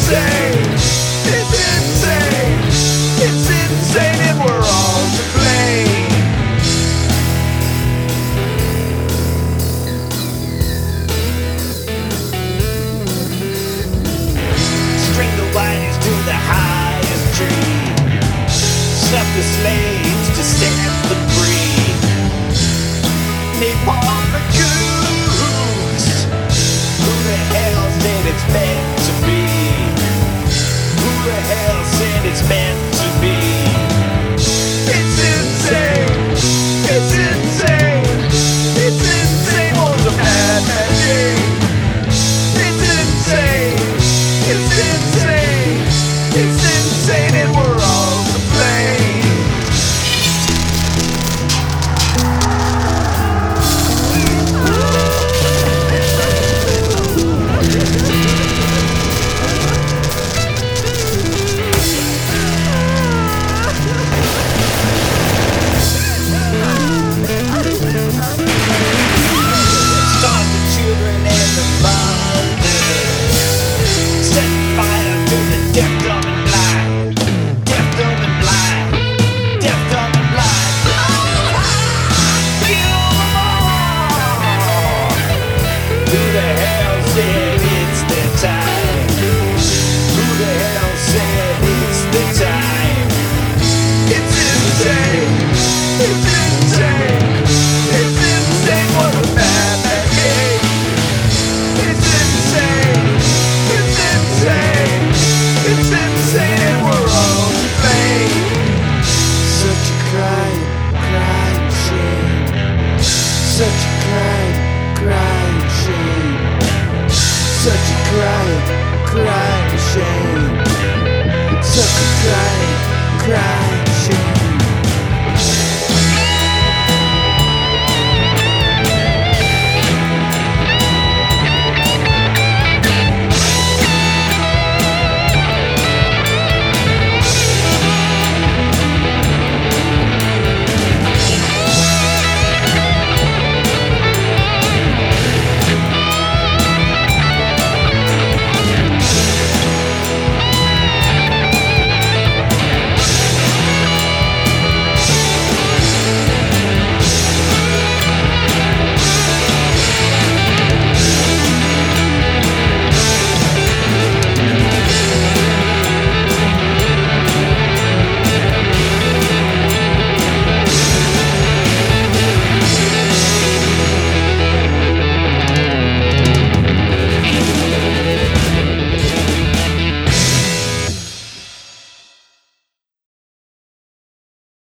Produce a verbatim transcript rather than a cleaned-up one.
insane. It's insane. It's insane and we're all to blame. String the wires to the highest tree. Snuff the slaves to set them free. Napalm the goose. Who the hell said it's meant to be? Who the hell said it's meant to be? It's insane. It's insane. It's insane. Was a mad magic. It's insane. It's insane. It's insane and we're all to blame. Start the children and the mothers. Set fire to the deaf, dumb and blind. Deaf, dumb and blind. Deaf, dumb and blind. Kill them all. Who the hell said it's the time? Who the hell said it's the time? It's insane. It's insane. It's insane. What a bad game. It's insane. It's insane. It's insane and we're all to blame. Such a crime, crime, shame. Such a crime, crime, shame. Such a crime, crime, shame.